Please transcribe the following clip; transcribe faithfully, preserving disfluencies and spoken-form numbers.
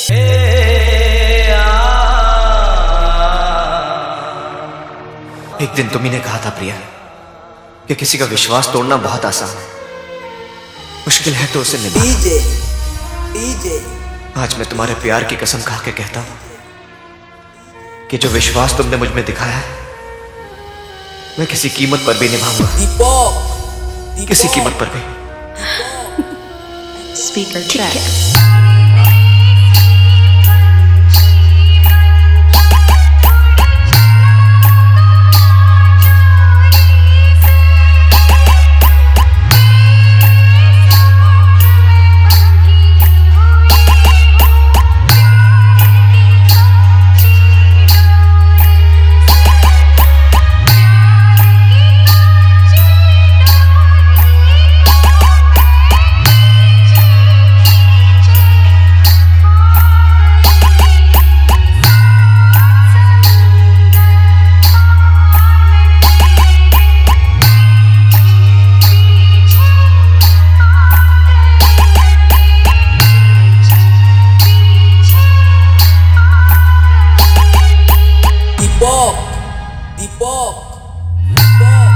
एक दिन तुम्ही ने कहा था प्रिया कि किसी का विश्वास तोड़ना बहुत आसान है, मुश्किल है तो उसे निभाना। डीजे डीजे आज मैं तुम्हारे प्यार की कसम खा के कहता हूं कि जो विश्वास तुमने मुझ में दिखाया है मैं किसी कीमत पर भी निभाऊंगा, दीपक किसी कीमत पर भी। Speaker track. Depok, Depok, Depok.